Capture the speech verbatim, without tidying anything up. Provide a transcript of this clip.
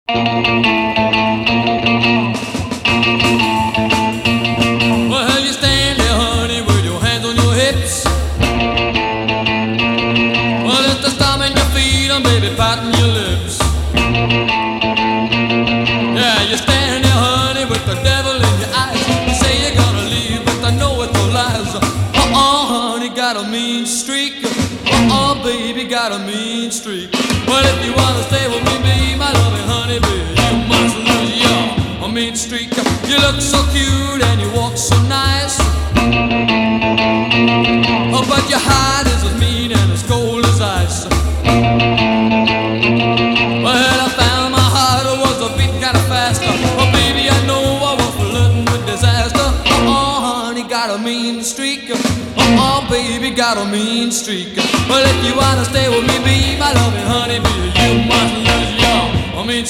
Well, you stand there, honey, with your hands on your hips. Well, it's the stomping your feet and baby patting your lips. Yeah, you stand there, honey, with the devil in your eyes. You say you're gonna leave, but I know it's all lies. Uh-uh, honey, got a mean streak. Uh-uh, baby, got a mean streak. Well, if you wanna stay with me, be my loving honey, baby, you must lose your a mean streak. You look so cute and you walk so nice. Oh, but your heart is as mean and as cold as ice. Well, I found my heart was a beat kinda faster. Oh, baby, I know I was flirting with disaster. Uh-uh, honey, got a mean streak. Uh-uh, baby, got a mean streak. Well, if you wanna stay with me, be my loving honey, baby, you must love